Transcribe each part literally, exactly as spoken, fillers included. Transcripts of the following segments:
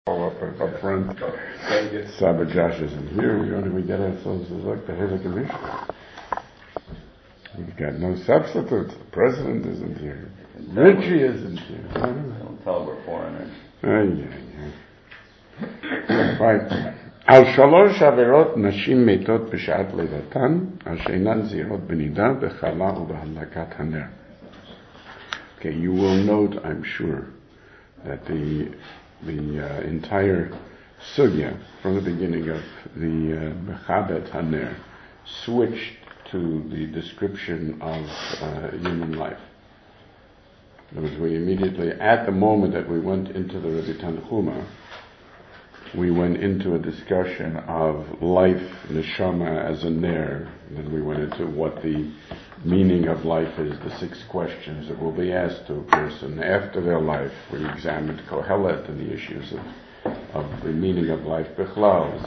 Up, up front. Saba Josh isn't here. We don't even get ourselves as like the head of commission. We've got no substitute. The president isn't here. Richie isn't here. Don't tell we're foreigners. Right. על שלוש עבירות נשים מתות בשעת לידתן, על שאינן זהירות בנידה, בחלה ובהדלקת הנר. Okay, you will note, I'm sure, that the the uh, entire sugya from the beginning of the Mechabet uh, Haner switched to the description of uh, human life. In other words, we immediately, at the moment that we went into the Rebbe Tanchuma, we went into a discussion of life, neshama as a ner, and then we went into what the meaning of life is, the six questions that will be asked to a person after their life. We examined Kohelet and the issues of, of the meaning of life, Bechlal,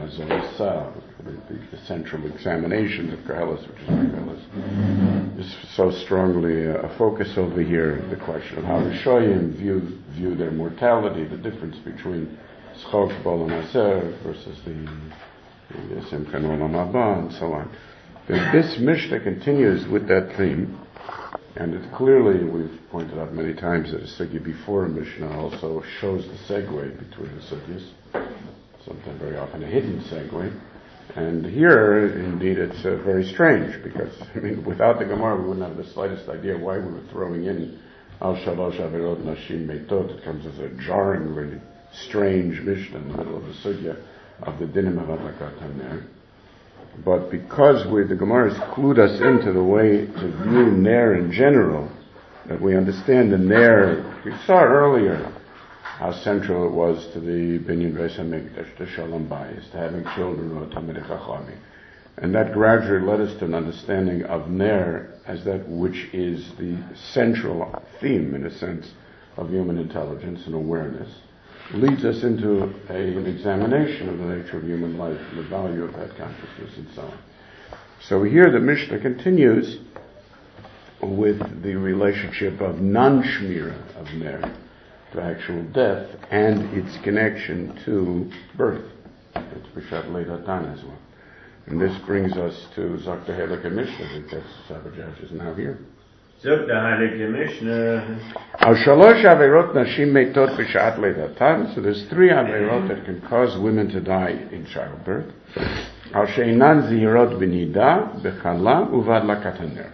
the, the central examination of Kohelet, which is Kohelet, is so strongly a, a focus over here, the question of how Rishoyim view, view their mortality, the difference between Schok, Bol, and Azer versus the, the Simcha Olam Haba, and so on. This Mishnah continues with that theme, and it clearly, we've pointed out many times that a sugya before a Mishnah also shows the segue between the sugyas, sometimes very often a hidden segue. And here, indeed, it's uh, very strange, because, I mean, without the Gemara, we wouldn't have the slightest idea why we were throwing in Al Shalosh Averot Nashim Meitot. It comes as a jarringly strange Mishnah in the middle of the sugya of the Dinim of Adlakat HaNer. But because we, the Gemara has clued us into the way to view Ner in general, that we understand the Ner, we saw earlier how central it was to the Binyan Beis HaMikdash, to Shalom Bayis, to having children, or Talmidei Chachamim. And that gradually led us to an understanding of Ner as that which is the central theme, in a sense, of human intelligence and awareness. Leads us into a, an examination of the nature of human life and the value of that consciousness and so on. So here the Mishnah continues with the relationship of non-shmira of Ner to actual death and its connection to birth. It's B'Shat Leidatan as well. And this brings us to Zakta Helek Mishnah, because Sabbath is now here. Zok the Heilige Mishnah. Al shalosh averot nashim meitot b'shat leidatan. So there's three averot that can cause women to die in childbirth. Al sheinan zihirot b'nida, b'chala, uvadlakat haner.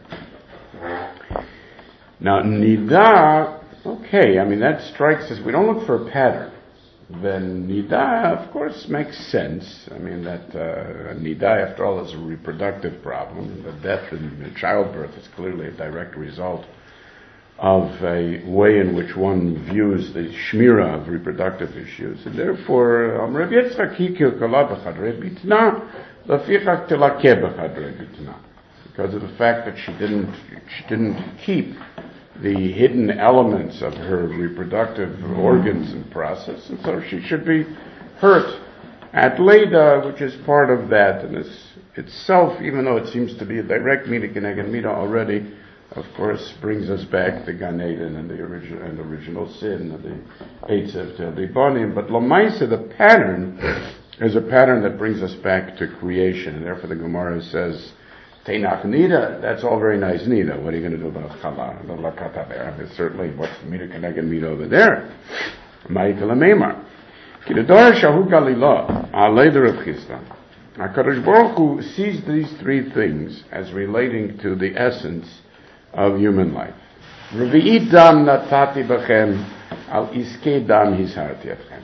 Now, nida, okay, I mean, that strikes us. We don't look for a pattern. Then nida, of course, makes sense. I mean, that uh, nida, after all, is a reproductive problem. The death in childbirth is clearly a direct result of a way in which one views the shmira of reproductive issues. And therefore, Rav Yitzchak hikir kala b'chadrei bitna, lafichak telakeh b'chadrei bitna. Because of the fact that she didn't, she didn't keep the hidden elements of her reproductive organs and process, and so she should be hurt at Leda, which is part of that, and it's itself, even though it seems to be a direct Mida Keneged Mida already, of course, brings us back to Gan Eden and the original and original sin and the Eitzev Tel Dibonim. But Lamaisa, the pattern, is a pattern that brings us back to creation, and therefore the Gemara says, Teinach Nida, that's all very nice, Nida. What are you going to do about Chala, the Lakata there? I mean, certainly, what's the Mida Keneged Mida over there? Ma'ikal Meimar. Kidador Shahu Galila, Alei Rav Chisda. HaKadosh Baruch Hu sees these three things as relating to the essence of human life. Revi'it dam natati b'chem, al iskei dam hisarti etchem.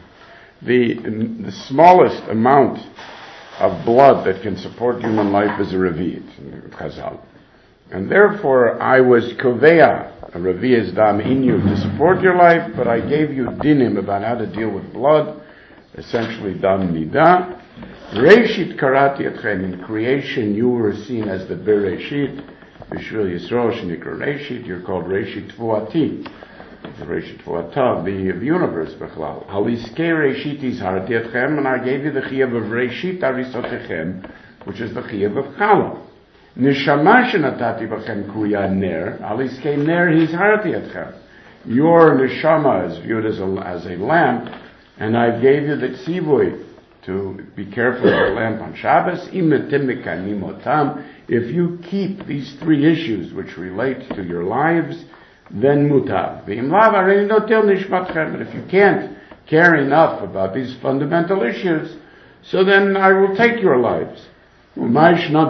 The, the smallest amount of blood that can support human life is a revi'it, in Chazal. And therefore, I was koveya, a revi'is dam in you to support your life, but I gave you dinim about how to deal with blood, essentially dam nida. Reishit karati etchem, in creation you were seen as the bereshit, B'Shvil Yisrael Shenikra Reishit, you're called Reishit Tvuati, the Reishit Tvuata, the universe, Bechlal. Haliskei Reishit Izharti Etchem, and I gave you the Chiyuv of Reishit Arisotechem, which is the Chiyuv of Chala. Neshama Shenatati B'Chem Kuya Ner, Haliskei Ner Izharti Etchem. Your neshama is viewed as a, as a lamp And I gave you the tzivui to be careful of the lamp on Shabbos. If you keep these three issues which relate to your lives, then mutav. But if you can't care enough about these fundamental issues, so then I will take your lives. Why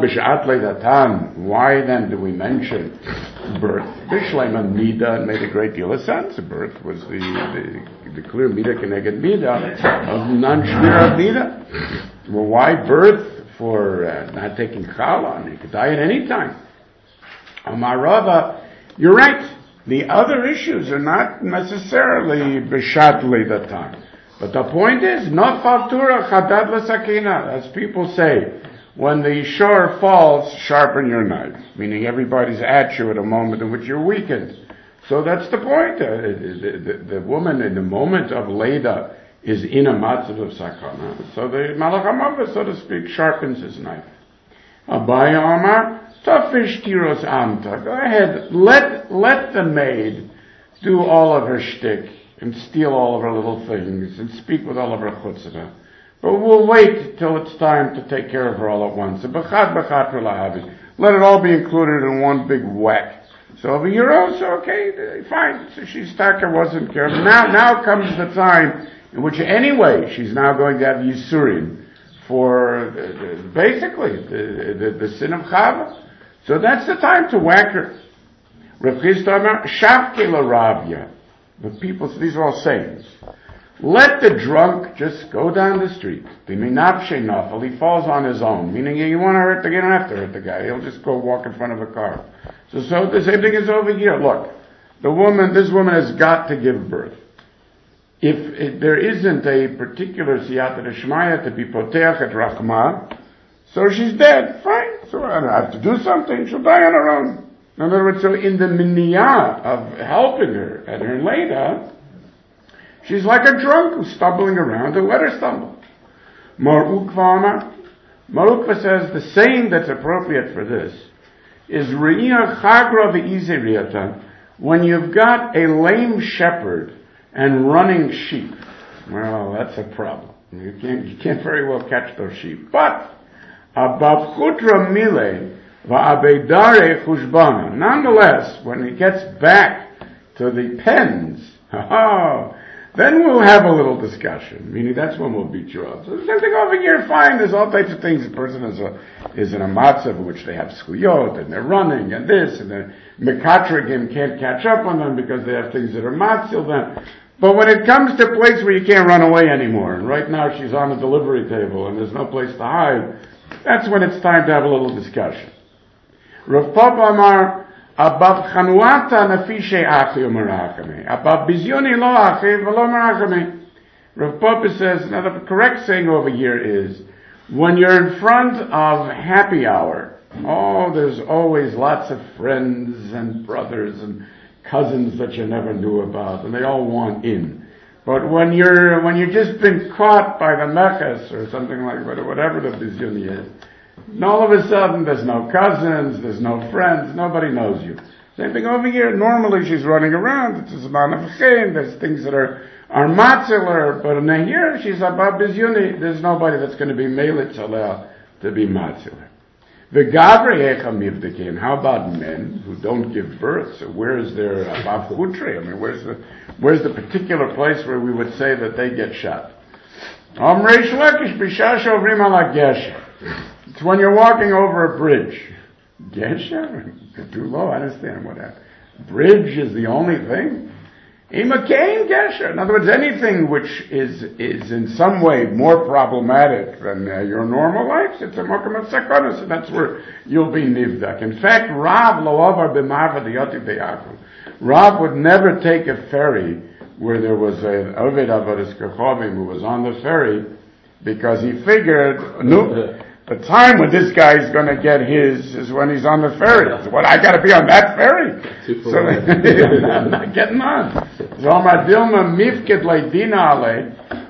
then do we mention birth? Bishleiman Mida made a great deal of sense. Birth was the, the, the clear Mida Keneged Mida of non-Shmira Mida. Well, why birth for uh, not taking challah? You could die at any time. Amarava, you're right. The other issues are not necessarily Bishat Leidatan. But the point is, not Faltura Chadad L'Sakina, as people say. When the shore falls, sharpen your knife. Meaning everybody's at you at a moment in which you're weakened. So that's the point. Uh, the, the, the woman in the moment of Leda is in a matzav of sakana. So the Malach HaMavet, so to speak, sharpens his knife. Abaya Amar, tafish tiros amta. Go ahead, let, let the maid do all of her shtick and steal all of her little things and speak with all of her chutzpah. But we'll wait till it's time to take care of her all at once. Let it all be included in one big whack. So over here also, okay, fine. So she's taka wasn't careful. Now, now comes the time in which anyway she's now going to have Yisurim for uh, basically the, the, the sin of Chava. So that's the time to whack her. Rav Chisda Amar, Shavke l'Ravya. The people, these are all sayings. Let the drunk just go down the street. He falls on his own. Meaning, you want to hurt the guy, you don't have to hurt the guy. He'll just go walk in front of a car. So, so the same thing is over here. Look, the woman, this woman has got to give birth. If it, there isn't a particular siyata d'shmaya to be poteach et rachma, so she's dead. Fine. So I don't have to do something. She'll die on her own. In other words, so in the miniyah of helping her at her leda, she's like a drunk who's stumbling around, and let her stumble. Mar Ukva Mar Ukva says the saying that's appropriate for this is Re'iyah Chagra v'iziriyata, when you've got a lame shepherd and running sheep. Well, that's a problem. You can't, you can't very well catch those sheep. But, Abav Chutra Mile va'abedare chushbana. Nonetheless, when he gets back to the pens, oh, then we'll have a little discussion. Meaning that's when we'll beat you up. So the same thing over here, fine, there's all types of things. The person is, a, is in a matzav in which they have schuyot, and they're running, and this, and the mekatrigim can't catch up on them because they have things that are matzil them. But when it comes to a place where you can't run away anymore, and right now she's on the delivery table, and there's no place to hide, that's when it's time to have a little discussion. Rav Papa Amar, Abab chanuata nafishe achi u'merachame. Abab bizyoni lo achi v'lo merachame. Rav Papa says, now the correct saying over here is, when you're in front of happy hour, oh, there's always lots of friends and brothers and cousins that you never knew about, and they all want in. But when you're, when you've just been caught by the meches or something like that, or whatever the bizyoni is, and all of a sudden, there's no cousins, there's no friends, nobody knows you. Same thing over here. Normally, she's running around. It's a zman of chen. There's things that are are matziler, but in here, she's abab bizyuni. There's nobody that's going to be meilitz aleh to be matziler. The gavri echam yivdekin. How about men who don't give birth? So where is their abab chutri? I mean, where's the where's the particular place where we would say that they get shot? Am reish lakish b'shash ovrim ala gesher. It's when you're walking over a bridge. Gesher? Too low, I understand what that. Bridge is the only thing. Imakain Gesher. In other words, anything which is is in some way more problematic than uh, your normal life, it's a makam of sakana, so that's where you'll be nivdak. In fact, Rav lo avar b'marva diyoti be'akum. Rav would never take a ferry where there was an Ovid Avodas Kachovim who was on the ferry, because he figured, no, the time when this guy is going to get his is when he's on the ferry. So what, I got to be on that ferry? So I'm not getting on. Zoma Dilma Mifked Leidina Ale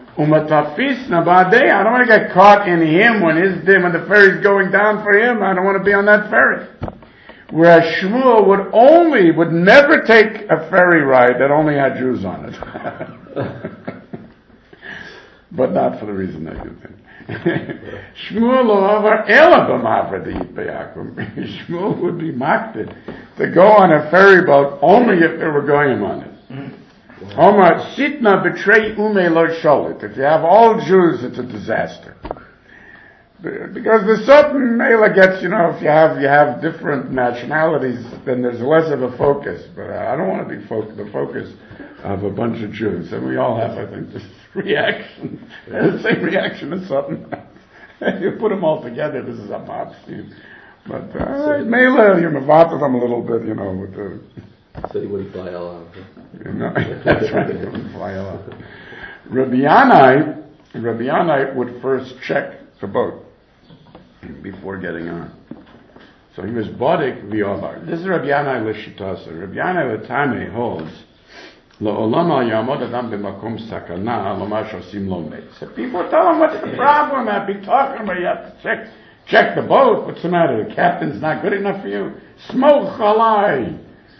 Umatafisna Bade. I don't want to get caught in him when his when the ferry's going down for him. I don't want to be on that ferry. Whereas Shmuel would only would never take a ferry ride that only had Jews on it. but not for the reason that you think. Shmuel lo avar ela b'mavra d'yit b'yakum. Shmuel would be mocked to go on a ferry boat only if there were goyim on it. Omar sitna betray ume lo sholit. If you have all Jews, it's a disaster. Because the certain Mela gets, you know, if you have you have different nationalities, then there's less of a focus. But I don't want to be fo- the focus of a bunch of Jews. And we all have, I think, this reaction, the same reaction as something. You put them all together, this is a mob scene. But uh, Mela, you mavato them a little bit, you know, with the... So he wouldn't fly all out. You know, that's right, he wouldn't fly all out. Rabbi Yanai, Rabbi Yanai would first check the boat before getting on. So he was Bodik V'Ovar. This is Rabbi Yanai L'Shitasa. Rabbi Yanai L'Tame holds Lo'olam al Yamod Adam B'Makom Sakana Lomar Shosim Lo Meis. So people tell him, what's the problem? I'd be talking about you have to check check the boat. What's the matter? The captain's not good enough for you? Smoke halai.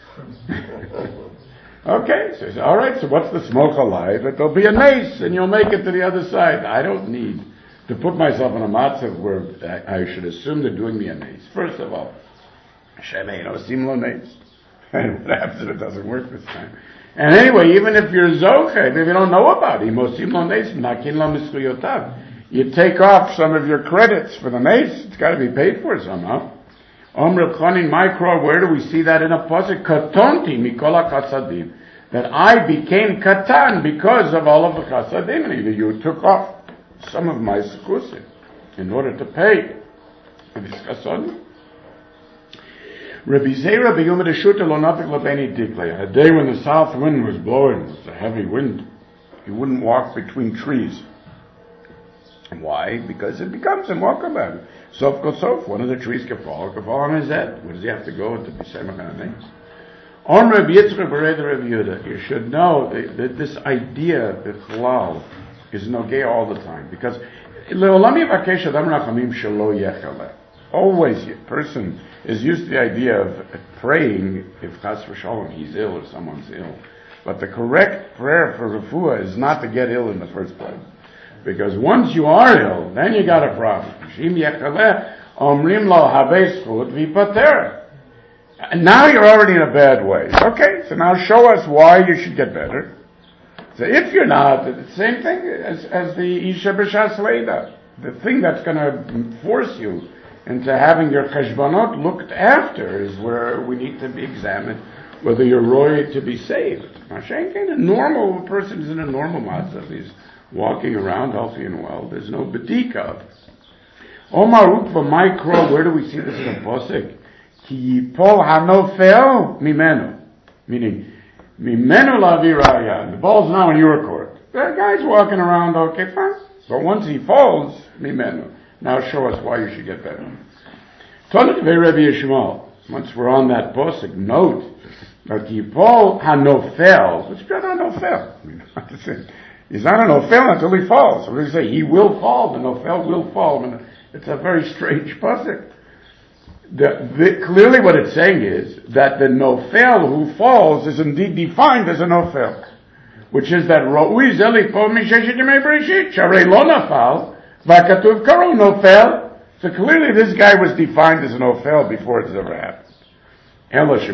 Okay, so he says, all right, so what's the smoke halai? That there'll be a nace and you'll make it to the other side. I don't need to put myself in a matzav where I, I should assume they're doing me a nace. First of all, Shemei no sim lo nace. And what happens if it doesn't work this time? And anyway, even if you're zoche, if you don't know about it, mosim lo nace, nakin lo miskuyotav. You take off some of your credits for the nace. It's got to be paid for somehow. Om Reb Chanin Micro, where do we see that in a pasuk? Katonti mikola chassadim. That I became katan because of all of the chassadim. And you took off some of my sekusim in order to pay for this chassadim. Rabbi Zera b'yom d'shuta lo nafik l'beni diklei. A day when the south wind was blowing, it was a heavy wind, he wouldn't walk between trees. Why? Because it becomes a mokaban. Sof kosof, one of the trees can fall, can fall on his head. Where does he have to go to be semach on things? On Rabbi Yitzchak Berei Rabbi Yehuda, you should know that, that this idea, the chalal, is nogay all the time. Because le'olam yivakesh adam rachamim shelo yechaleh. Always a person is used to the idea of praying if chas v'shalom he's ill or someone's ill. But the correct prayer for refuah is not to get ill in the first place. Because once you are ill, then you got a problem. Shim yechaleh omrim lo havei zchut v'yipater. And now you're already in a bad way. Okay, so now show us why you should get better. So if you're not, it's the same thing as, as the Isha B'Shas Leida. The thing that's going to force you into having your cheshbonot looked after is where we need to be examined whether you're roy to be saved. Mashenkin, a normal person is in a normal matzav. He's walking around healthy and well. There's no bedika. Omar Utva Micro, where do we see this in a posik? Ki yipol hanofel mimenu. Meaning, mimenu laviraya. The ball's now in your court. That guy's walking around, okay, fine. But once he falls, mimenu. Now show us why you should get better. Tonet ve Rabbi Yishmael. Once we're on that posik, note that yipol hanofel. What's got hanofel? I mean, what to say? He's not an ofel until he falls. So we say he will fall. The ofel will fall. I mean, it's a very strange pasuk. The, the, clearly, what it's saying is that the nofel who falls is indeed defined as a nofel, which is that ro'ui zeli po misheshet yemei bereshit sharei lo nafal v'katuv karo nofel. So clearly, this guy was defined as a nofel before it's ever happened. So what's the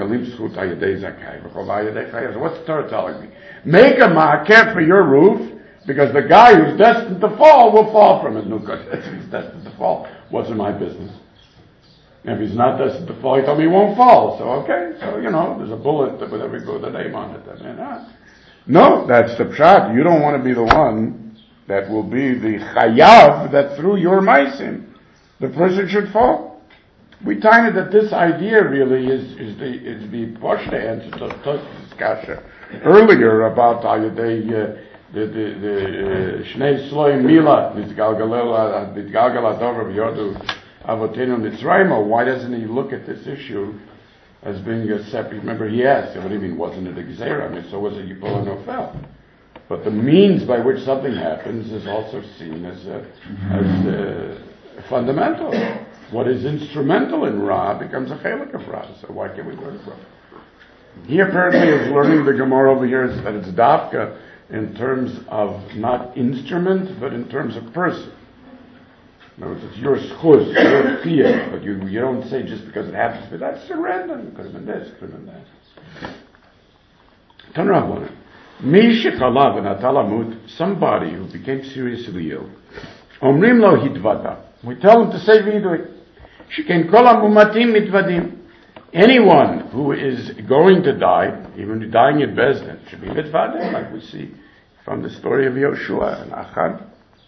Torah telling me? Make a ma'akeh for your roof, because the guy who's destined to fall will fall from it. No, if he's destined to fall, what's in my business? If he's not destined to fall, he told me he won't fall. So okay, so you know, there's a bullet with every with a name on it. And, uh, no, that's the pshat. You don't want to be the one that will be the chayav that through your maisim the person should fall. We find that this idea really is is the is the Poshta answer to Tosfos Kasha earlier about how they uh, the the the Shnei Sloim Mila Mitgalgalela Mitgalgalat over Yodu Avotenu Mitzrayim. Why doesn't he look at this issue as being a separate? Remember, he asked, "What do you mean? Wasn't it a Gezerah? I mean, so was it Yipol and Nofel?" But the means by which something happens is also seen as uh, as uh, fundamental. What is instrumental in Ra becomes a chelik of Ra. So why can't we learn from it? He apparently is learning the Gemara over here that it's Dafka in terms of not instrument, but in terms of person. In other words, it's your schus, your fear, but you, you don't say just because it happens, but that's surrender. It could have been this, could have been that. Tanrabon, Mi shechalav and atalamut, somebody who became seriously ill. Omrim lo hitvada. We tell him to say vidui. Sheken kol hamumatim mitvadim. Anyone who is going to die, even dying in Bezdin, should be mitvadim, like we see from the story of Yoshua and Achad.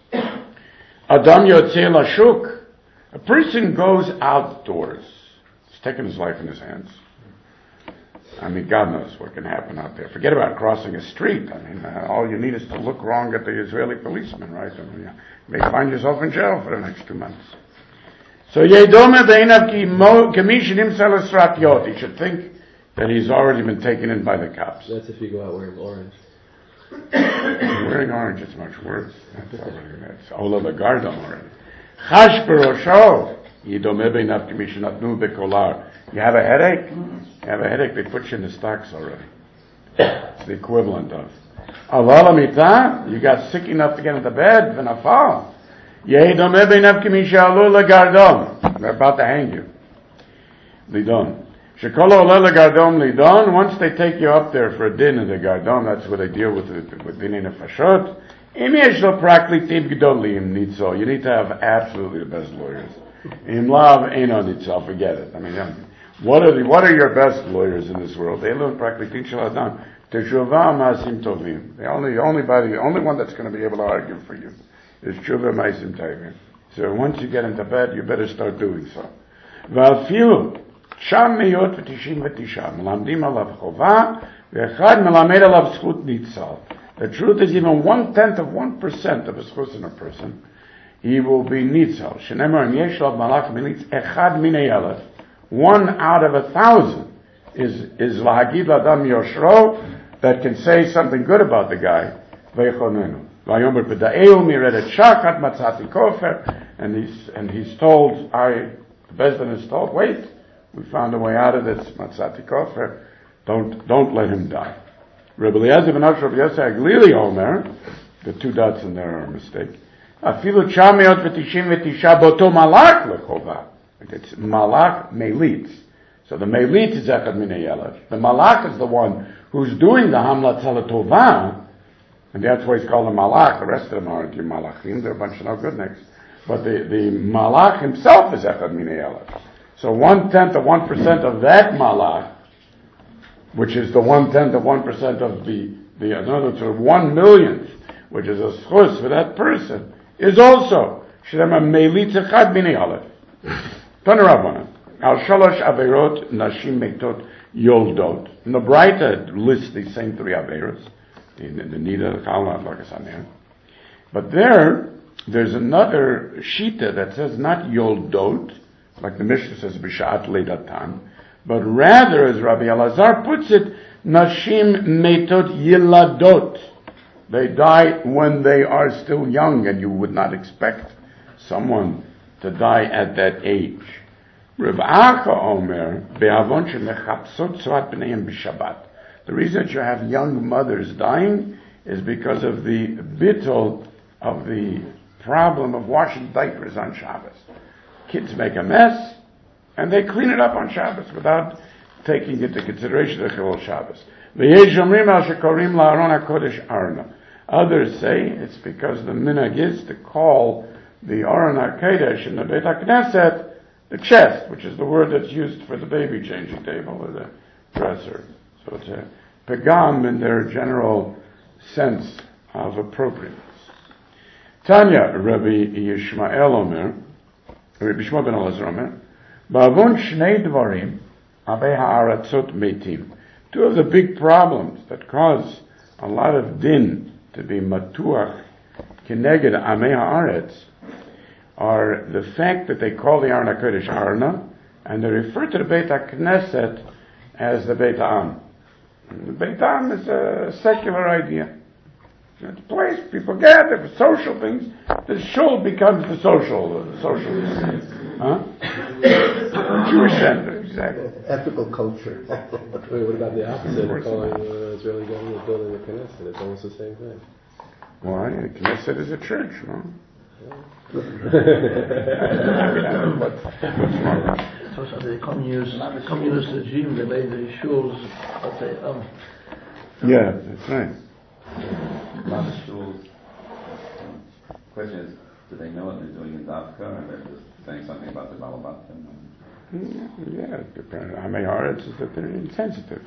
Adam yotzei lashuk. A person goes outdoors. He's taking his life in his hands. I mean, God knows what can happen out there. Forget about crossing a street. I mean, uh, all you need is to look wrong at the Israeli policeman, right? I mean, you may find yourself in jail for the next two months. So, Yedome be'inav ki kamishinim salasratiot. He should think that he's already been taken in by the cops. That's if you go out wearing orange. Wearing orange is much worse. That's already, that's Ola Lagardon already. Chash berosho. Yedome be'inav kamishinatnu bekolar. You have a headache? You have a headache, they put you in the stocks already. It's the equivalent of. Aval amita, you got sick enough to get into bed, v'nafal. Yehidome beinav kimishalu legardom. They're about to hang you. Lidon. Shekolo ole legardom lidon. Once they take you up there for a din in the gardom, that's where they deal with it, with dinin nefashot. Im yesh lo praklitim gdolim nitzo. You need to have absolutely the best lawyers. Im lav eino nitzo. Forget it. I mean, um, What are the, what are your best lawyers in this world? They learn practically Adam. Teshuvah Ma'asim Tovim. The only only body, the only one that's going to be able to argue for you is Teshuvah Ma'asim Tovim. So once you get into bed, you better start doing so. Va'afilu Sham Meyot V'Tishim V'Tisha Melamdim Alav Chova V'Echad Melamed Alav Zchut Nitzal. The truth is, even one tenth of one percent of a zchus in a person, he will be nitzal. Shenemar Im Yesh Lav Malach Militz Echad Minei Elef. One out of a thousand is is lahagid ladam yoshro that can say something good about the guy. Vaychonenu vayomer peda'eu miredet shakat matzati kofer, and he's and he's told, I the Bezdin is told, wait, we found a way out of this matzati kofer. Don't don't let him die. Rabbi Eliezer ben Rabbi Yosef Aglili Omer, the two dots in there are a mistake. Afilu chamiot v'tishim v'tisha boto malach lechova. It's malach melitz. So the melitz is echad minei elef. The malach is the one who's doing the hamlat tova, and that's why he's called a malach. The rest of them aren't your malachim; they're a bunch of no goodniks. But the, the malach himself is echad minei elef. So one tenth of one percent of that malach, which is the one tenth of one percent of the the another sort of one millionth, which is a schus for that person, is also shlema melitz echad minei elef. Tanarabana. Al shalosh averot nashim meitot yoldot. And the Braita lists these same three averos in the Nida, the Chalna, Lagasaner. But there, there's another shita that says not yoldot, like the Mishnah says b'shat leidatan, but rather, as Rabbi Elazar puts it, nashim meitot yiladot. They die when they are still young, and you would not expect someone to die at that age. Rav Acha Omer, be'avon shemechapsot tzvat b'neihem b'Shabbat. The reason that you have young mothers dying is because of the bittul of the problem of washing diapers on Shabbos. Kids make a mess, and they clean it up on Shabbos without taking into consideration the Chilul Shabbos. V'yesh omrim al shekorim la'aron HaKodesh Arna. Others say it's because the minhag is to call the Aron HaKodesh in the Beit HaKnesset the chest, which is the word that's used for the baby changing table or the dresser. So it's a pagam in their general sense of appropriateness. Tanya, Rabbi Yishmael Omer, Rabbi Shmuel ben Elazar Omer, Ba'avon shnei dvarim abei ha'aratzot meitim. Two of the big problems that cause a lot of din to be matuach keneged amei ha'aretz are the fact that they call the Aron HaKodesh Arna, and they refer to the Beit HaKnesset as the Beit Ha'am. The Beit Ha'am is a secular idea. It's a place people gather for social things. The shul becomes the social, the social, huh? Jewish center. exactly. Ethical culture. Wait, what about the opposite of calling the Israeli government building the Knesset? It's almost the same thing. Why? The Knesset is a church, no? So, so the communist, communist regime, they made the shuls, but they, um, Yeah, that's right. A lot of schools. Question is, do they know what they're doing in Dafka, or they're just saying something about the Balabat? Yeah, the Amei Haaretz is that they're insensitive.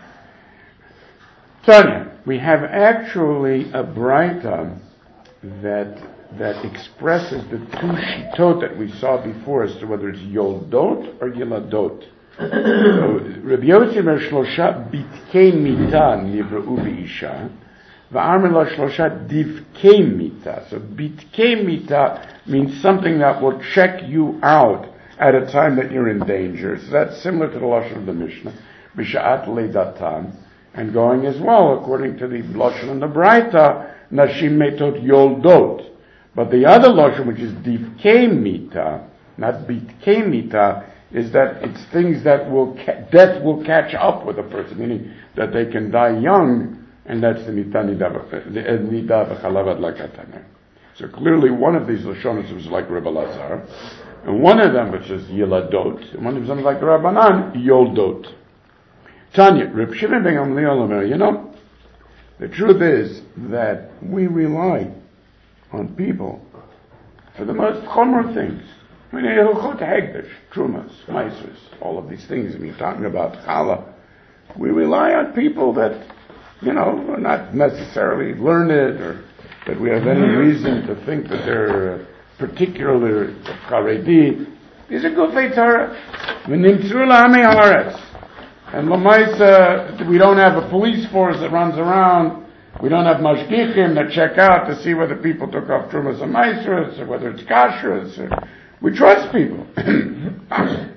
Tanya, we have actually a Braita that that expresses the two shitot that we saw before as to whether it's Yoldot or Yiladot. So, Rabbi Yossi mer shlosha bitkei mita nivra'u v'isha, v'amar la shlosha divkei mita. So bitkei mita means something that will check you out at a time that you're in danger. So that's similar to the lashon of the Mishnah, b'sha'at leidatan, and going as well according to the lashon and the Braita, nashim metot yoldot. But the other lashon, which is divkei mita, not bitkei mita, is that it's things that will ca- death will catch up with a person, meaning that they can die young, and that's the mita nida v'chalav adlakataner. So clearly, one of these lashonos was like Rebbe Lazar, and one of them which is yiladot, and one of them is like Rabbanan yoldot. Tanya, Reb Shimon ben Gamliel Omer, you know, the truth is that we rely on people for the most chomer things. I mean, Hilchot Hegdesh, Trumas, Maisers, all of these things. I mean, talking about Challah, we rely on people that, you know, are not necessarily learned or that we have any reason to think that they're particularly Haredi. These are Gufei Torah. V'nimtzru la'amei haaretz. And Lamaisa, we don't have a police force that runs around. We don't have mashgichim that check out to see whether people took off Trumas and Maisers or whether it's kashrus. Or, we trust people. Tanya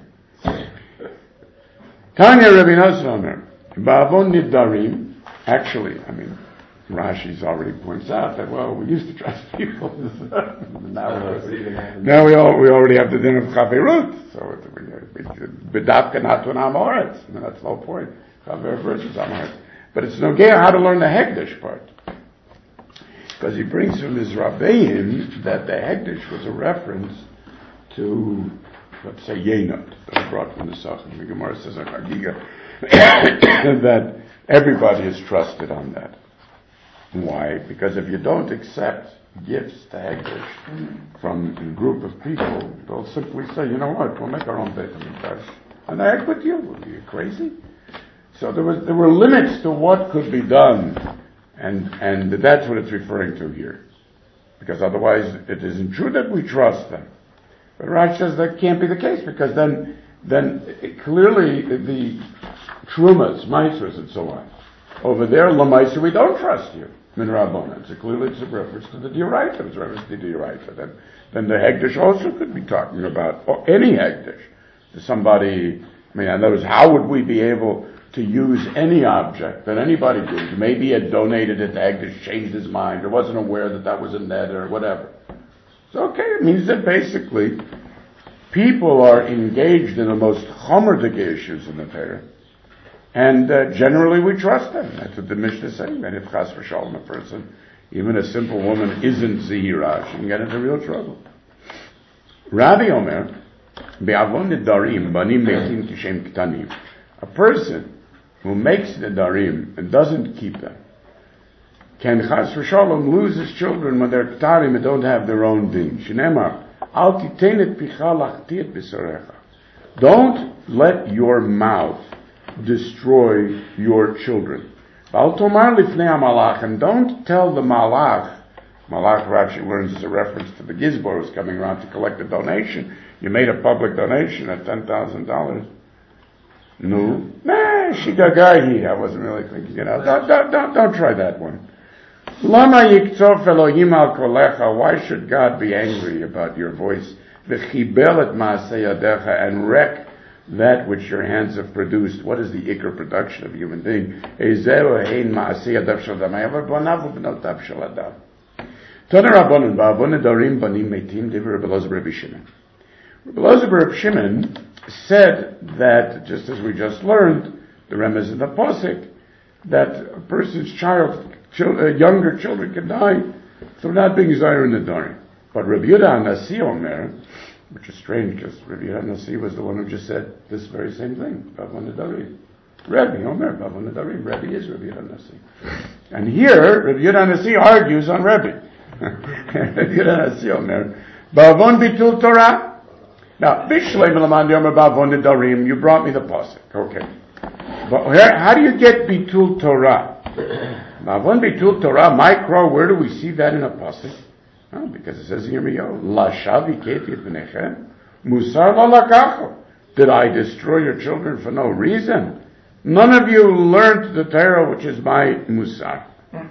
Rabbi Nosson Omer, Ba'avon Nidarim. Actually, I mean, Rashi's already points out that, well, we used to trust people. now, now we all, we already have the din of Chaverut. So B'davka Natun Amoretz. I mean, that's the whole point. Chaver versus Amoretz. But it's no gay how to learn the Hegdish part. Because he brings from his Rabbeim that the Hegdish was a reference to, let's say, Yenot, that was brought from the Sachem. The Gemara says on Chagiga that everybody is trusted on that. Why? Because if you don't accept gifts to Hegdish from a group of people, they'll simply say, you know what, we'll make our own Beit HaMikdash. And I heck with you, are you crazy? So there was there were limits to what could be done, and and that's what it's referring to here. Because otherwise it isn't true that we trust them. But Raj says that can't be the case, because then then it, clearly the Trumas, Maisers, and so on. Over there, Lamaisa, we don't trust you. Min Rabbona. So clearly it's a reference to the Dioraita. It's a reference to the Dioraita. Then, then the Hegdish also could be talking about, or any Hegdish. To somebody, I mean, in other words, how would we be able to use any object that anybody did? Maybe he had donated it to Hegdish, changed his mind, or wasn't aware that that was a net, or whatever. So okay, it means that basically people are engaged in the most chomerdik issues in the Torah, and uh, generally we trust them. That's what the Mishnah is saying. And if chas v'shalom a person, even a simple woman, isn't zihira, she can get into real trouble. Rabbi Omer, be'avon nedarim banim meitim kishem ktanim. A person who makes the darim and doesn't keep them can chas v'shalom lose his children when they're ktarim and don't have their own din. Shinemar, al titen et picha lachti et besorecha. Don't let your mouth destroy your children. Al tomar lifnei hamalach, and don't tell the malach. Malach Rashi learns is a reference to the Gizbar who's coming around to collect a donation. You made a public donation at ten thousand dollars. No, nah, shigagahi. I wasn't really thinking it out. Don't, don't, don't, don't try that one. Lama yiktof Elohim al kolecha. Why should God be angry about your voice? V'chibel et maaseh yadecha, and wreck that which your hands have produced. What is the ikar production of a human being? Ezehu hein maaseh yadav shel adam. Ever bonav u'bnotav shel adam. Tana Rabbanan ba'avon nedarim banim meitim divrei Rebbe Elazar Rebbe Shimon. Rebbe Elazar Rebbe Shimon said that, just as we just learned, the remez in the Pasuk, that a person's child, chil- uh, younger children can die through not being Zaire in the Darim. But Rabbi Yehuda HaNasi Omer, which is strange because Rabbi Yehuda HaNasi was the one who just said this very same thing, Bavon Nedarim. Rabbi Omer, Bavon Nedarim. Rabbi is Rabbi Yehuda HaNasi. And here, Rabbi Yehuda HaNasi argues on Rabbi. Rabbi Yehuda HaNasi Omer, Bavon Bitul Torah. Now, Bishlei Melamandi Omer Bavon Nedarim, you brought me the pasuk. Okay. But here, how do you get Bitul Torah? Bavon Bitul Torah, Micro, where do we see that in a pasuk? Oh, because it says in Yirmiyahu, Lashavi Keti B'nechem, Musar Lalakacho. Did I destroy your children for no reason? None of you learned the Torah, which is my Musar.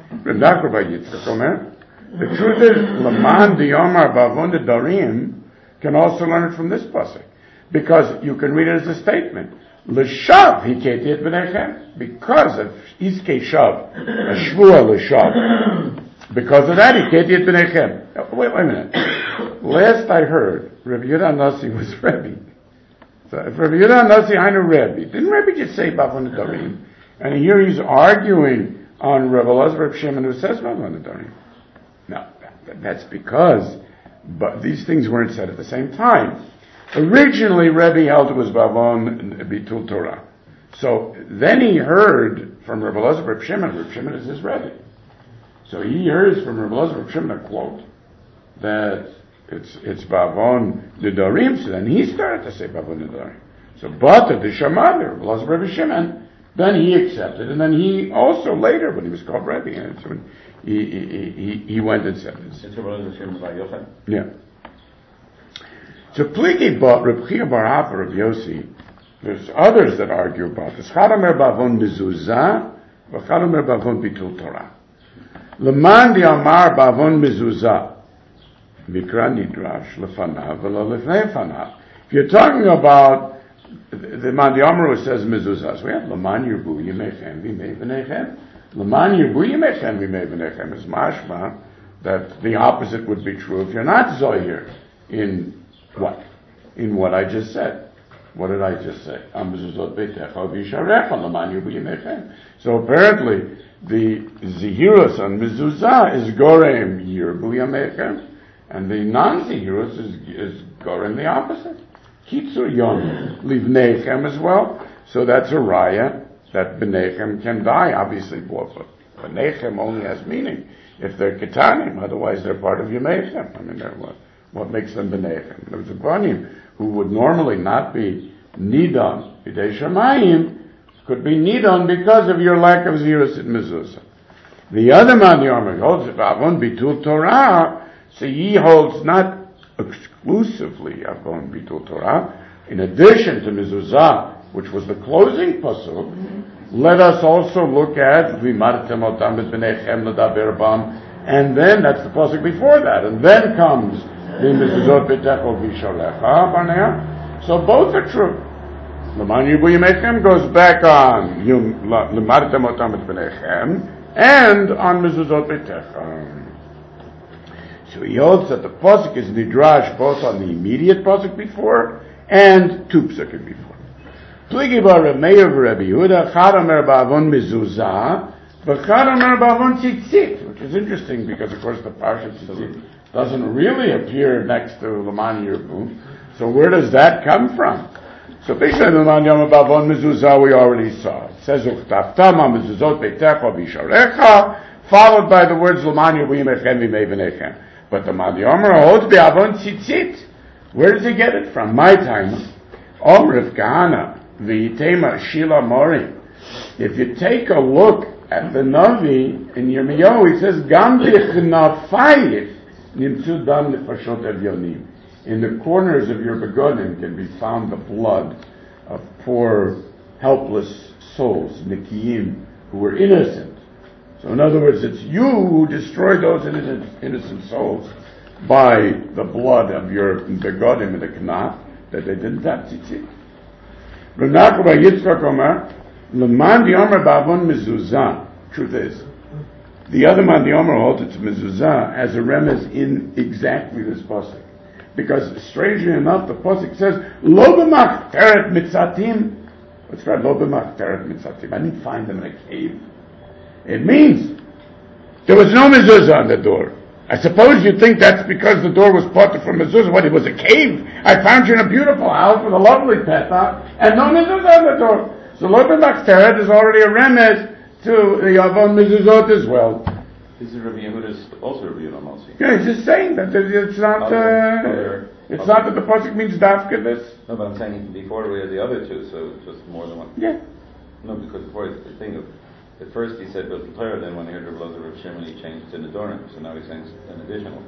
The truth is, Laman Diyomar Bavon Nedarim can also learn it from this pasuk, because you can read it as a statement. L'shav hiketi et b'nechem, because of iskei shav, a shvua l'shav. Because of that, hiketi et b'nechem. Wait, wait a minute. Last I heard, Rabbi Yehuda HaNasi was Rebbe. So if Rabbi Yehuda HaNasi, I know Rebbe. Didn't Rebbe just say Bavon Nedarim? And here he's arguing on Rabbi Elazar Reb Shimon who says Bavon Nedarim. No, that's because but these things weren't said at the same time. Originally, Rebbe held it was Bavon Bitul Torah. So then he heard from Rabbi Elazar Reb Shimon. Reb Shimon is his Rebbe. So he hears from Rabbi Elazar Reb Shimon a quote that it's it's Bavon Nedarim. So then he started to say Bavon Nedarim. So but the Shamad, Rabbi Elazar Reb Shimon, then he accepted, and then he also later, when he was called Rebbe, and so he, he, he, he went and said this. Yeah. So Pligi bought Reb Chia bar Hapa, Reb Yossi. There's others that argue about this. Chadamer Bavon Mezuzah, v'Chadamer Bavon Bitul Torah. Leman di Amar Bavon Mezuzah, Mikra Nidrash Lefanav v'lo Lefnei Fanav. If you're talking about the Mandi Amar says Mezuzah, so we have Leman Yirbu Yimechem V'mei V'nechem. Leman Yirbu Yimechem V'mei V'nechem is mashma that the opposite would be true if you're not Zohir in what? In what I just said. What did I just say? So apparently the Zihirus on Mezuzah is Gorem Yirbu Yamechem, and the non-Zihirus is, is Gorem the opposite. Kitzur Yom Livnechem as well. So that's a raya that B'nechem can die. Obviously, B'nechem only has meaning if they're Ketanim, otherwise they're part of Yemechem. I mean, what, what makes them B'nechem? There's a Banim who would normally not be Nidon, B'dei Shamayim, could be Nidon because of your lack of Zirus in Mezuzah. The other man, the Yomer, holds it, Avon Bitul Torah, so he holds not exclusively Avon Bitul Torah. In addition to Mezuzah, which was the closing pasuk, mm-hmm. let us also look at V'martem otam et b'nechem l'daber bam, and then that's the pasuk before that, and then comes V'mezuzot b'techo v'sholecha barnea. So both are true. L'man Yirbu Yimechem goes back on V'martem otam et b'nechem and on Mezuzot b'techo. So he holds that the pasuk is nidrash both on the immediate pasuk before and two psukim before. Pligi bar Meir v'Rebbe Yehuda chadamer ba'avon mezuzah v'chadamer ba'avon tzitzit, which is interesting because of course the parsha tzitzit doesn't really appear next to Leman Yirbu. So where does that come from? So Bishla Leman Yom ba'avon mezuzah we already saw. It says uchtaftam mezuzot beitecha v'isharecha, followed by the words Leman Yirbu Yimechem v'mei v'nechem. But the Madi Omer holds be'avon tzitzit. Where does he get it from? My time, Omriv Kahana, the Tema Shila Mori. If you take a look at the Navi in Yirmiyahu, he says, Gam b'chnafayif nimtzu dam nefashot evyonim. In the corners of your begonim can be found the blood of poor, helpless souls, nikiyim, who were innocent. So in other words, it's you who destroyed those innocent, innocent souls by the blood of your begodim in the knaf, that they didn't have tzitzit. Renach by Yitzchak Omer, Leman di Omer ba'avon mezuzah. Truth is, the other man, the Omer, holds it's mezuzah as a remez in exactly this pasuk. Because strangely enough, the pasuk says, "Lo b'machteret mitzatim." What's right? Lo b'machteret mitzatim. I didn't find them in a cave. It means there was no mezuzah on the door. I suppose you think that's because the door was parted from mezuzah. What? It was a cave. I found you in a beautiful house with a lovely petah, and no mezuzah on the door. So lo b'machteret is already a remez to the avon mezuzot as well. This is Rabbi Yehuda's also Rabbi Yehuda Moshe. Yeah, he's just saying that it's not. Other, uh, other, it's other. not that the pasuk means dafka this. No, but I'm saying before we had the other two, so it's just more than one. Yeah. No, because before the thing of at first he said Bil Torah, then when he heard Rabbi Lozer Rav Shimon, he changed to Nedorim. So now he's saying an additional.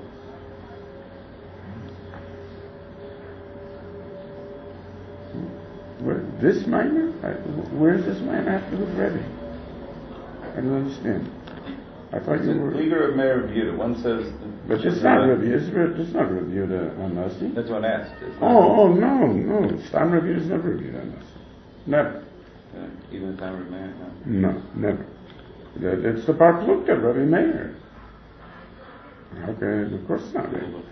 Where, this minor? Where does this minor have to do with Rebbe? I don't understand. I thought you were. Leader of Mayor of Yehuda. One says. But it's not Rebbe. It's, it's not Rebbe Yehuda on Nasi. That's what I asked. Oh, oh no, no. Stam Rebbe is never Rebbe Yehuda on Nasi. Never. Uh, even the time of Mayor? No, no never. It's the Bar Plukta, Rebbe Meir. Okay, of course it's not Rebbe.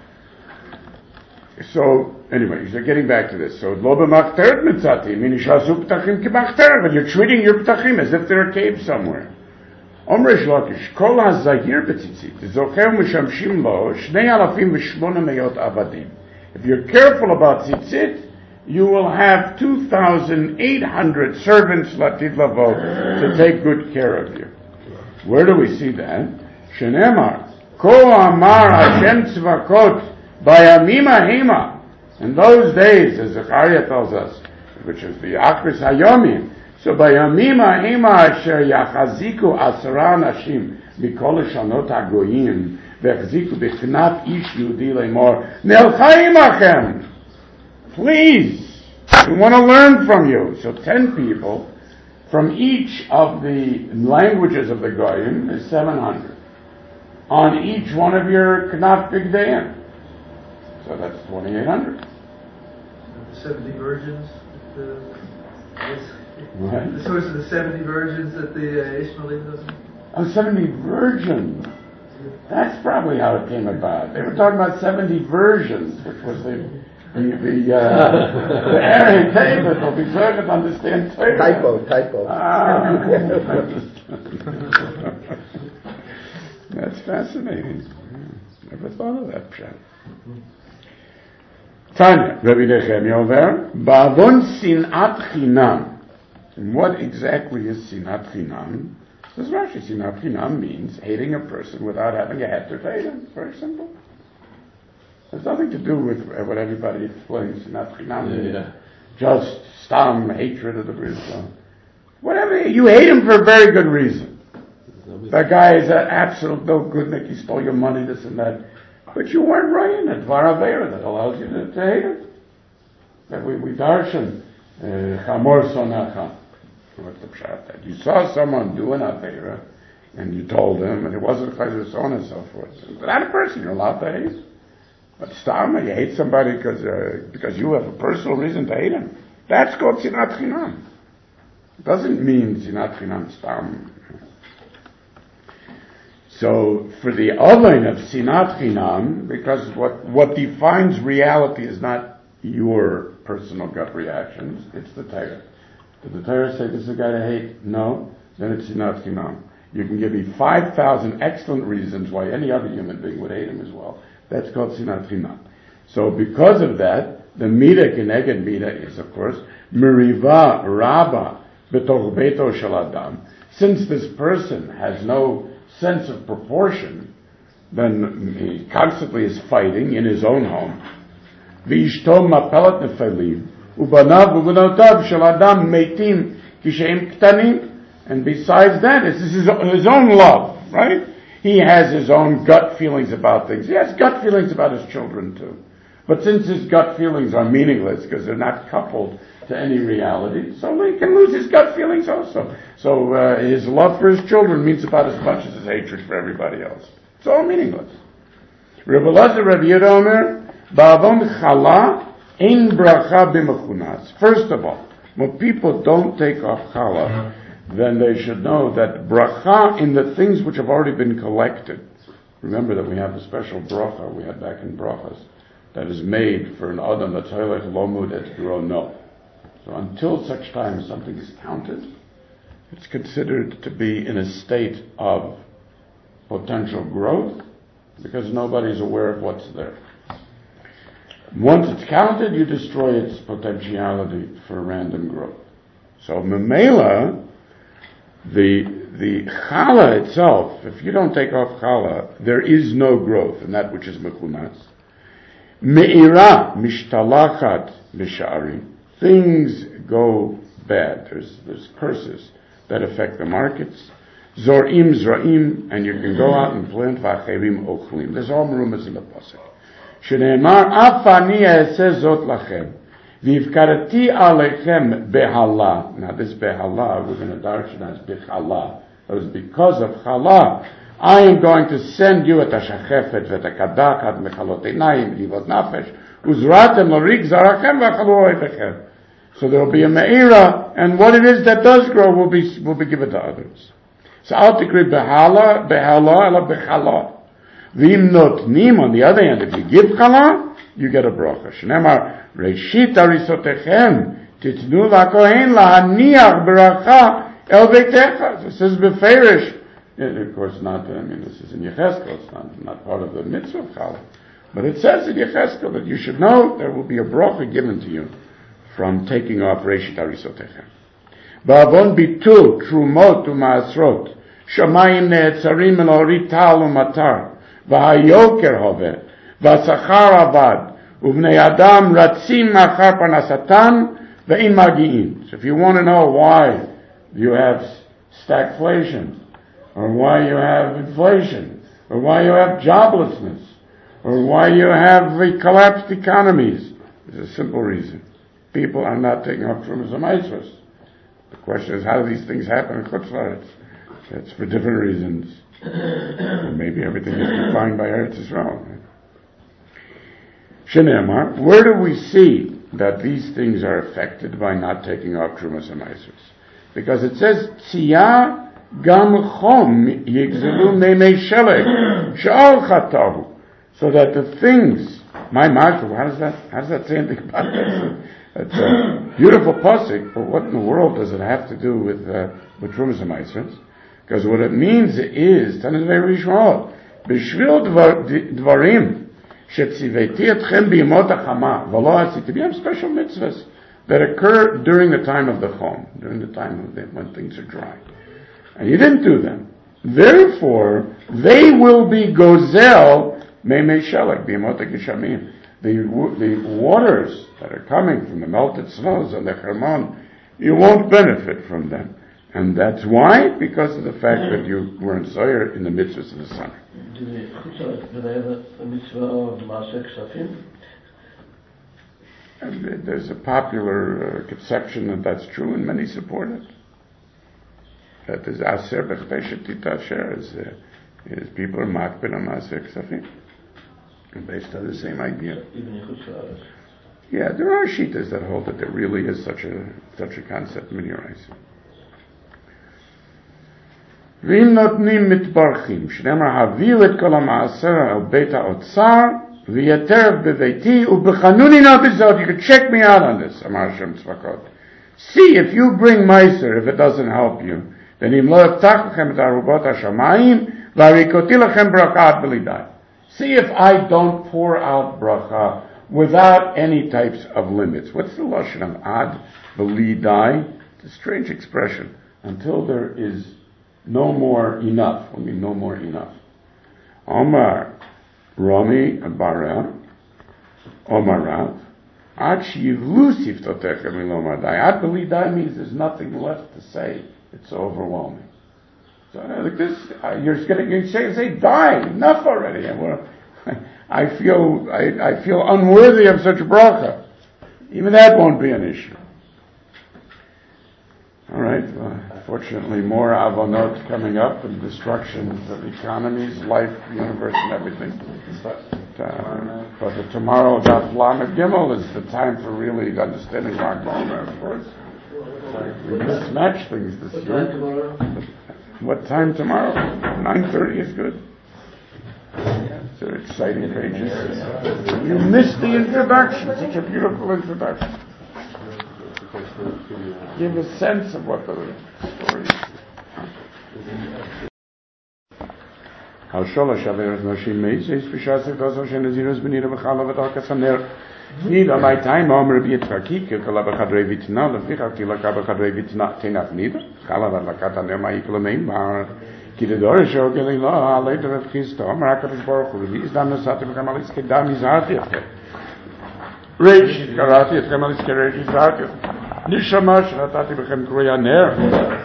So, anyway, so getting back to this. So, lo b'machteret mitzati, meaning shasu p'tachim k'machteret, but you're treating your p'tachim as if they're a cave somewhere. Omre shlokish, kol ha-zahir b'tzitzit, zocher m'shamshim lo, shnei alafim v'shmona meyot avadim. If you're careful about tzitzit, you will have two thousand eight hundred servants, latid lavo, to take good care of you. Where do we see that? Shenemar, ko amar Hashem tzvakot, bayamim ha'hema. In those days, as Zechariah tells us, which is the Achris Hayomim, so bayamim ha'hema asher yachaziku asara nashim mikol shanot hagoyim v'yachziku b'chnat ish yudi le'mor nelchaim achem. Please, we want to learn from you. So ten people from each of the languages of the Goyim is seven hundred. On each one of your Knaf Bigdayan. So that's twenty-eight hundred. The seventy virgins. The, Right. the source of the seventy virgins that the uh, Ishmaelim doesn't. Oh, seventy virgins. That's probably how it came about. They were talking about seventy versions, which was the the the, uh, the Aaron David will be perfect to understand Torah. Typo, typo. Ah. That's fascinating. Never thought of that, Pshat. Tanya, Rabbi Nechemia over, Ba'avon sinat chinam. And what exactly is sinat chinam? This Rashi, sinat chinam means hating a person without having a heter to hate him. Very simple. There's nothing to do with what everybody explains. Sinat chinam means yeah. just stam hatred of the Brisbane. Whatever, you hate him for a very good reason. That guy is an absolute no good, he stole your money, this and that. But you weren't writing a Dvar Avera that allows you to, to hate him. That we, we darshan, chamor sonacha. What's the pshat that? You saw someone do an Avera, and you told him, and it wasn't chayzer son and so forth. That person you're allowed to hate. But stam, you hate somebody because uh, because you have a personal reason to hate him. That's called sinat chinam. It doesn't mean sinat chinam stam. So, for the oven of sinat chinam, because what, what defines reality is not your personal gut reactions, it's the Torah. Did the Torah say this is a guy to hate? No. Then it's sinat chinam. You can give me five thousand excellent reasons why any other human being would hate him as well. That's called sinat chinam. So, because of that, the mida keneged mida is, of course, meriva rabba b'toch beito shel adam. Since this person has no sense of proportion, then he constantly is fighting in his own home. V'ishto mapelet nefelim ubanav ubanotav shel adam meitim kisheim ktanim. And besides that, it's his, his own love, right? He has his own gut feelings about things. He has gut feelings about his children too. But since his gut feelings are meaningless because they're not coupled to any reality, so he can lose his gut feelings also. So uh, his love for his children means about as much as his hatred for everybody else. It's all meaningless. Rabbi Elazar, Rabbi Yehuda Omer, Ba'avon chala ein bracha b'mechunas. First of all, when people don't take off chala, then they should know that bracha in the things which have already been collected. Remember that we have a special bracha we had back in brachas. that is made for an Adam that's Hoylech Lomud et grow no. So until such time as something is counted, it's considered to be in a state of potential growth because nobody's aware of what's there. Once it's counted, you destroy its potentiality for random growth. So Memela, the the challah itself, if you don't take off challah, there is no growth in that which is mechunas. Me'ira mishtalachat b'sha'arim. Things go bad. There's there's curses that affect the markets. Zorim zraim, and you can go out and plant v'acherim ochlim. There's all merumas in the pasuk. Shneimar af ani e'aseh zot lachem v'ivkarati alechem behala. Now this behala we're going to darshan as bechala. It was because of chala. I am going to send you at hashachefet v'etakadak ad mechalot einayim v'ivot nafesh uzratem lorig zarachem v'chalu oivechem. So there will be a me'ira, and what it is that does grow will be will be given to others. So al tikri behala behala ala bechala. V'im notnim, on the other hand, if you give chala, you get a bracha. Shneimar reishit arisotechem titnu lakohen lahaniach beracha el veitecha. So it says beferish. Of course, not. I mean, this is in Yecheskel. It's not not part of the mitzvah of chala, but it says in Yecheskel that you should know there will be a bracha given to you from taking off reishit arisotechem. Ba'avon bitul trumot u'ma'asrot shamayim ne'etzarim el'orit tal u'matar v'hayoker hoveh v'asachar avad u'bnei adam ratzim achar parnasatan ve'in magi'in. So if you want to know why you have stagflation, or why you have inflation, or why you have joblessness, or why you have collapsed economies, there's a simple reason. People are not taking up Trumas HaMaasros. The question is, how do these things happen in Chutz La'aretz? It's for different reasons. Maybe everything is defined by Eretz Yisrael. Shneimar, where do we see that these things are affected by not taking off Trumas HaMaasros? Because it says, Tziyah gam chom yigzelu meimei sheleg she'al chatahu. So that the things, my Marshal, how does that, how does that say anything about that? It's a beautiful pasuk, but what in the world does it have to do with uh, with Trumas HaMaasros? Because what it means is, Tanis Ve'Rishmot, B'shvil dvarim shetziveti etchem b'yimot hachama v'lo asiti. You have special mitzvahs that occur during the time of the chom, during the time of the, when things are dry, and you didn't do them. Therefore, they will be gozel meimei sheleg b'yimot geshamim. The the waters that are coming from the melted snows and the Hermon, you won't benefit from them. And that's why? Because of the fact that you weren't Zoyer in the mitzvahs of the summer. Do they, do they have a, a mitzvah of Maaseh Ksafim? And there's a popular uh, conception that that's true, and many support it. That is Aser B'Chpei Shetita Asher, is, uh, is people are makbid on Maaseh Ksafim. Based on the same idea. Yeah, there are shitas that hold that there really is such a such a concept in Yoraisa. V'im notnim mitbarchim, shneimar haviu et kol ha'ma'aser al beit ha'otzar v'yater b'veiti u'b'chanuni na b'zot. You can check me out on this, Amar Hashem Tzvakot. See if you bring meiser, if it doesn't help you, then im lo yaftach lachem et arubot ha'shamayim v'arikoti lachem brakat b'lidai. See if I don't pour out bracha without any types of limits. What's the lashon of ad v'lidai? It's a strange expression. Until there is no more enough. I mean, no more enough. Omar Rami Bara Omar Rav Ad sheyivlu siftotecha milomar dai. Ad v'lidai means there's nothing left to say. It's overwhelming. So like this, uh, you're going to say, say, die, enough already. And we're, I feel, I, I feel unworthy of such a bracha. Even that won't be an issue. All right. Well, fortunately, more avonot coming up and destructions of economies, life, the universe, and everything. But, uh, but the tomorrow, Daf Lamed Gimel is the time for really understanding Lag B'Omer, of course. We mismatched things this year. What time tomorrow? nine thirty is good. Yeah. are exciting pages. You missed the introduction. Such a beautiful introduction. Give a sense of what the story is. Al sholosh averos nashim meizes b'shasik dozo shenaziros b'nira b'chala v'darkas haner. Need on my time, Omer B'Yitzchaki, Kikala B'Chadrei Vitna, Leficha Kilaka B'Chadrei Vitna, Tenach Nida, Chala V'Lakat Haner Ma'ikla Mein Bar, Kidador Shor Gelila, Later of Christo, Omer HaKadosh Baruch Hu, Reviz Dam Nesati B'Chem Alitzke Dam Yizarti Yachem. Reish Karati Yachem Alitzke Reish Yizarti Yachem. Nishama Shratati B'Chem Kroya Ner,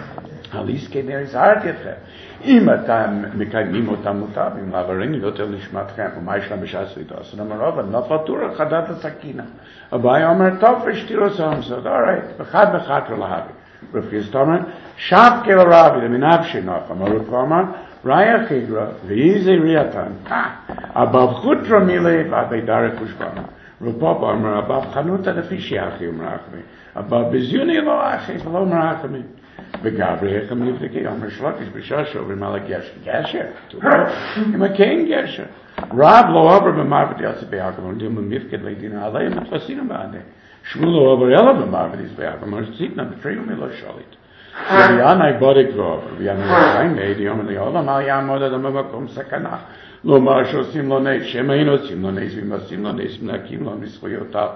Alitzke Ner Yizarti Yachem. אם אתם מקיימים אותם מוטבים, לעברני יותר לשמתכם, ומה יש להם בשעשו איתו? אז אמר רוב, נפל תורה חדת הסכינה. אביי אומר, טוב, ושתירו סמסות, אורייט, בחד בחד להבי. רפקיסט אומר, שב כל רבי, למנף שנוח, אמר רופא אמר, ראי החיגרה, ואיזה ריאתן, אבב חוטרה מילי, ואבי דרך ושבנה. רופא אומר, אבב חנותה לפי שיחי ומרחמי, אבב בזיוני לא אחי, ולא מרחמי. וגברי איך הם נבדקי, אומר שלוקיש בששו, ומעלה גשר, גשר, אם הקיין גשר. רב לא עובר במעבד יעשי ביעקב, אומרים במפקד לידינה, עליהם מתפסינו בעדי. שמול לא עובר אלא במעבד יעשי ביעקב, אומר שציתנה, בתריעו מלא שולית. וביעני בודק ועובר, ויעני רחיים לידי, אומר לי, עולם על יעמוד אדם במקום סכנה. לא מה שעושים לו נס, שהם היינו עושים לו נס, ואם עושים לו נס, מנקים לו מזכויותיו.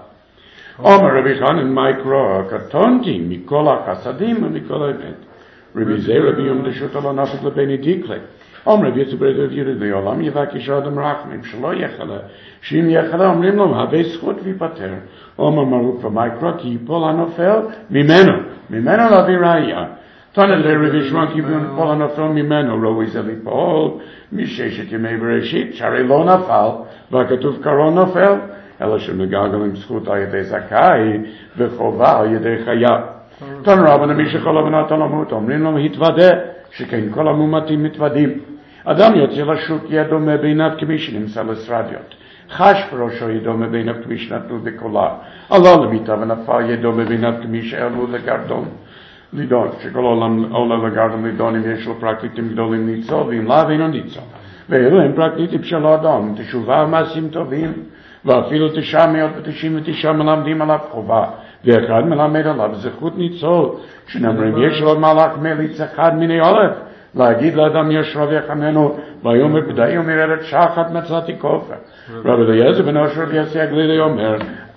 אומר רבי חנן מייקרו, קטונתי מכל החסדים ומכל האמת. רבי זה רבי יום דשות על הנפת לבני דיקלי. אומר רבי יצברת ובירד לעולם יבקש אדם רחמים, שלא יחלה, שאם יחלה אומרים לו, הווה זכות ויפטר. אומר מרוק ומייקרו, כי יפול הנופל ממנו, ממנו להביא ראייה. תנא לרבי שמעון כי יפול הנופל ממנו, ראוי זה ליפול, מששת ימי בראשית, שהרי לא נפל, והכתוב קרון נופל. אלא שמגלגלים זכות על ידי זכאי וחובה על ידי חייב. תן רבנו מי שכל הבנת למות, אומרים לו התוודה, שכן כל המומתים מתוודים. אדם יוצא לשוק ידו מביניו כמי שנמצא לסרדיות. חש בראשו ידו מביניו כמי שנתנו בקולה. עלה למיטה ונפל ידו מביניו כמי שעלו לגרדום. לידון, שכל העולם עולה לגרדום לידון אם יש לו פרקליטים גדולים ניצול, ואם לאו אינו ניצול. ואלו הם פרקליטים של האדם, תשובה מעשים טובים. ואפילו תשע מאות ותשעים ותשע מלמדים עליו חובה, ואחד מלמד עליו זכות ניצול, שנאמרים יש לו מלאך מליץ אחד מיני אלף, להגיד לאדם ישרו ויחננו, ויאמר בדאי ומרדת שחת מצאתי כופר. רבי אליעזר בן אושר רבי יוסי הגלילי אומר,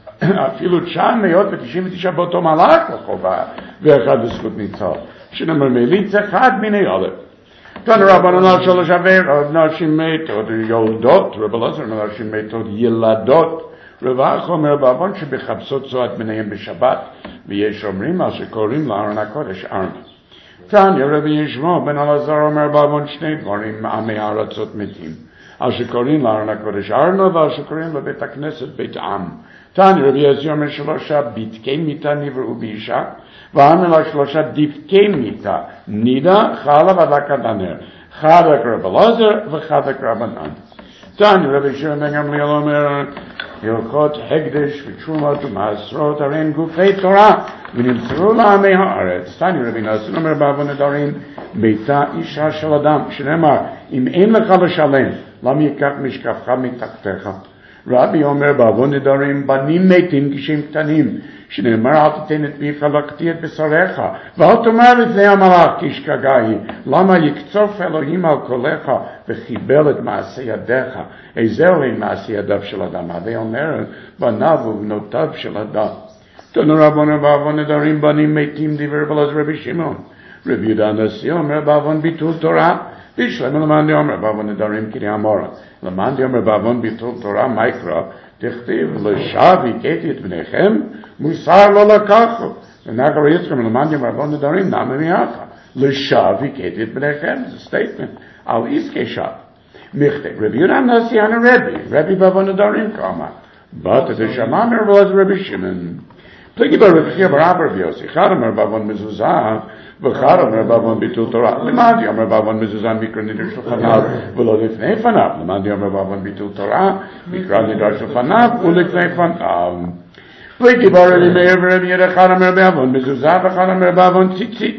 אפילו תשע מאות ותשעים ותשע באותו מלאך לחובה, ואחד בזכות ניצול, שנאמר מליץ אחד מיני אלף. תן רבנן על שלוש עבירות, נשים מתות יולדות, רב אלעזר נשים מתות ילדות. רב אח אומר בעוון שבחפשות צועת ביניהם בשבת, ויש אומרים מה שקוראים לארון הקודש ארנה. תניא רבי ישמעאל בן אלעזר אומר בעוון שני דברים עמי הארצות מתים, על שקוראים לארון הקודש ארנה ועל שקוראים לבית הכנסת בית עם. תניא רבי יוסי אומר שלושה ביתקי מיתה נבראו באישה, ואמר לה שלושה דבקי מיתה, נידה, חלה ודקת הנר, חדק רב אלעזר וחדק רבנן. תניא רבי שמעון בן גמליאל אומר, הלכות הקדש ותרומות ומעשרות הרי הם גופי תורה, ונמסרו לעמי הארץ. תניא רבי נסון אומר בעוון נדרים, מיתה אישה של אדם, שנאמר, אם אין לך לשלם, למה ייקח משכבך מתחתיך? רבי אומר בעוון נדרים, בנים מתים כשהם קטנים, שנאמר אל תתן את פיך לקטיא את בשריך, ואל תאמר לפני המלאך כשגגה היא, למה יקצוף אלוהים על קולך וחיבל את מעשה ידיך? איזהו הם מעשה ידיו של אדם? הווי אומר בניו ובנותיו של אדם. תנו רבנו בעוון נדרים, בנים מתים דיבר בלעז רבי שמעון. רבי יהודה הנשיא אומר בעוון ביטול תורה, בישלם למאן דאמר בעוון נדרים כדאמרה. למאן דאמר בעוון ביטול תורה מה יקרא? תכתיב לשב הכיתי את בניכם, מוסר לא לקחו. ונגר יצחק למאן דאמר בעוון נדרים נמי מיעך. לשב הכיתי את בניכם, זה סטייטמנט, על עסקי שב. מכתב, רבי יהודה הנשיא הנה רבי, רבי בעוון נדרים כמה. בת דשמע מרבלעז רבי שמעון. פליגי ברבי חייא בר אבא רבי יוסי, אחד אומר בעוון מזוזה, ואחד אומר בעוון ביטול תורה. למאן אומר בעוון מזוזה מקרא נדרש לפניו ולא לפני פניו. למאן אומר בעוון ביטול תורה, מקרא נדרש לפניו ולפני פניו. פליגי ברבי מאיר ורבי יהודה, אחד אומר בעוון מזוזה ואחד אומר בעוון ציצית.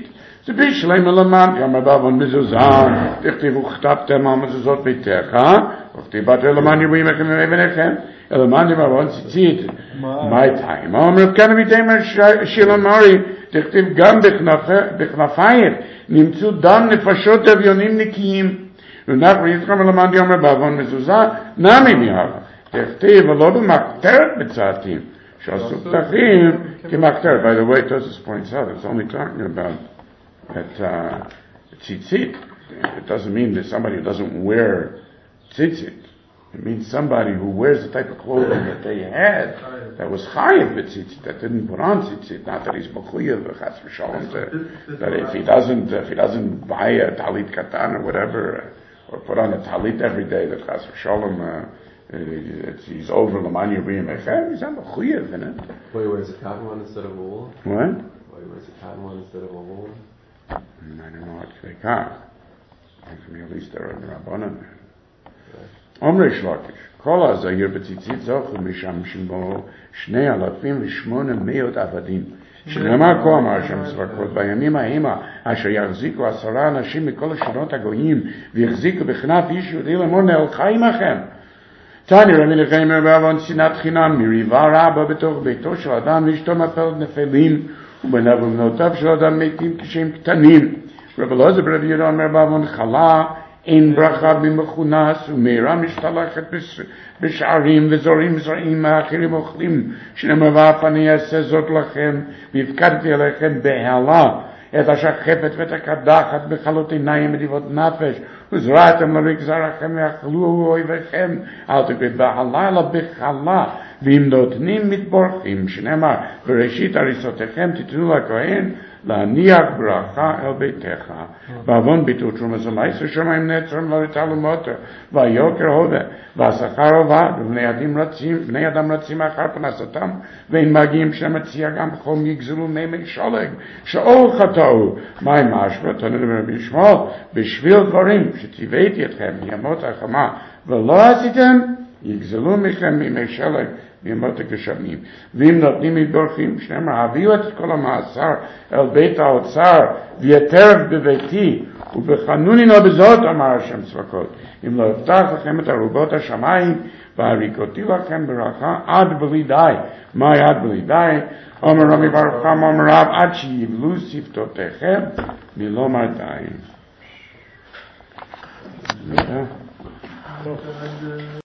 זה בשלם אלמנט, גם הבאבון מזוזן, תכתיבו כתבתם על מזוזות ביתך, וכתיבת אלמנט יבואים לכם ובניכם, אלמנט יבואון ציצית, מה איתיים? אומרת כאן ביתיים שילמרי, תכתיב גם בכנפייך, נמצאו דם נפשות אביונים נקיים, ונחר יתכם אלמנט יאמר באבון מזוזה, נמי מיהר, תכתיב ולא במקטרת בצעתים, שעשו פתחים כמקטרת. By the way, Tosus points out, it's only talking about that uh, tzitzit. It doesn't mean that somebody who doesn't wear tzitzit. It means somebody who wears the type of clothing that they had that was chayiv b'tzitzit, that didn't put on tzitzit. Not that he's mechuyev v'chas v'shalom, that if he doesn't, if he doesn't buy a talit katan or whatever, or put on a talit every day, that chas v'shalom, uh, it's, he's over l'man yiriyim echem, he's not mechuyev in it. Why he wears a cotton one instead of a wool? What? Why he wears a cotton one instead of a wool? I don't know what they got. At least there are the Rabbanan. Omre Shlokish, Kol HaZayir B'tzitzit Zochu Mishamshim Bo Shnei Alafim V'shmona Meot Avadim שנאמר כה אמר השם צבקות בימים ההם אשר יחזיקו עשרה אנשים מכל השונות הגויים ויחזיקו בכנף איש יהודי לאמור נהלכה עמכם. תני רבי נחמיה בעוון שנאת חינם מריבה רבה בתוך ביתו של אדם ואשתו מפלת נפלים ובניו ובנותיו של אדם מתים כשהם קטנים. רבי אלעזר ברבי יהודה אומר בעוון חלה אין ברכה במכונס ומהרה משתלחת בשערים וזורים זרעים מאחרים אוכלים שנאמר ואף אני אעשה זאת לכם והפקדתי עליכם בהלה את השחפת ואת הקדחת בחלות עיניים ודיבות נפש וזרעתם לריק זרעכם ואכלו אויביכם אל תקרא בהלה אלא בחלה ואם נותנים מתבורכים שנאמר בראשית הריסותיכם תיתנו לכהן להניח ברכה אל ביתך בעוון ביטול תרומה זה מייסר שמיים נצרם לא יתעלו מוטר והיוקר הווה והשכר עובד ובני אדם רצים בני אדם רצים אחר פנסתם ואין מגיעים שמציע גם חום יגזלו מימי שולג שאול חטאו מה עם משמע תנדבר בשמואל בשביל דברים שציוויתי אתכם מימות החמה ולא עשיתם יגזלו מכם מימי שלג מימות הגשמים ואם נותנים מתבורכים שנאמר הביאו את כל המאסר אל בית האוצר ויתרב בביתי ובחנוני לא בזאת אמר השם צבקות אם לא הבטח לכם את ערובות השמיים והריקותי לכם ברכה עד בלי די. מהי עד בלי די? אומר רבי ברוך חם אומר רב עד שיבלו שפתותיכם מלא מרתיים.